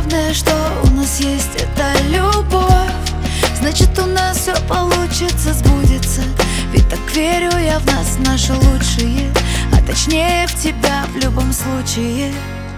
главное, что у нас есть, это любовь. Значит, у нас все получится, сбудется. Ведь так верю я в нас, наши лучшие, а точнее в тебя в любом случае.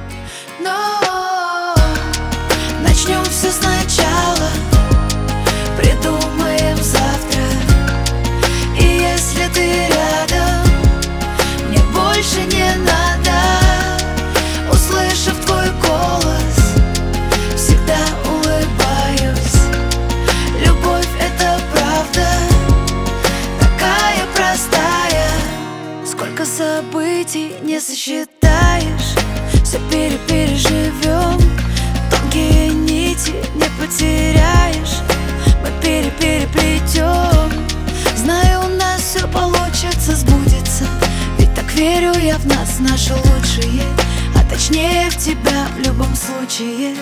Но начнем все сначала, придумаем завтра. И если ты рядом, мне больше не надо. Услышав твой голос, всегда улыбаюсь. Любовь — это правда, такая простая. Сколько событий не сосчитаешь, все переживем. Тонкие нити не потеряешь, мы переплетем. Знаю, у нас все получится, сбудется. Ведь так верю я в нас, наши лучшие, а точнее в тебя в любом случае.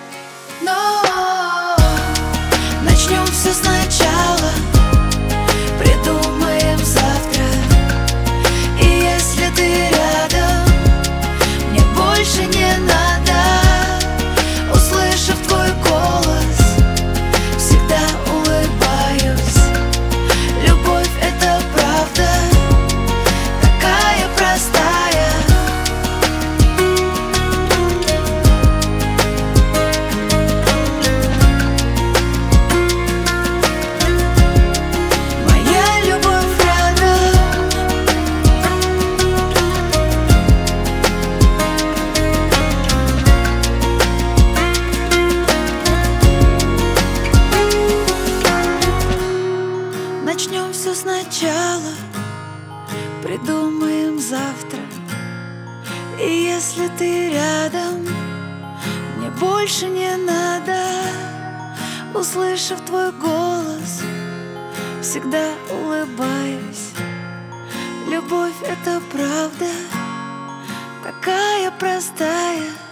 Но начнем все сначала, придумаем завтра. И если ты рядом, мне больше не надо. Услышав твой голос, всегда улыбаюсь. Любовь — это правда, такая простая. Моя любовь рядом. Начнем все сначала, придумаем завтра. И если ты рядом, мне больше не надо. Услышав твой голос, всегда улыбаюсь. Любовь — это правда, такая простая.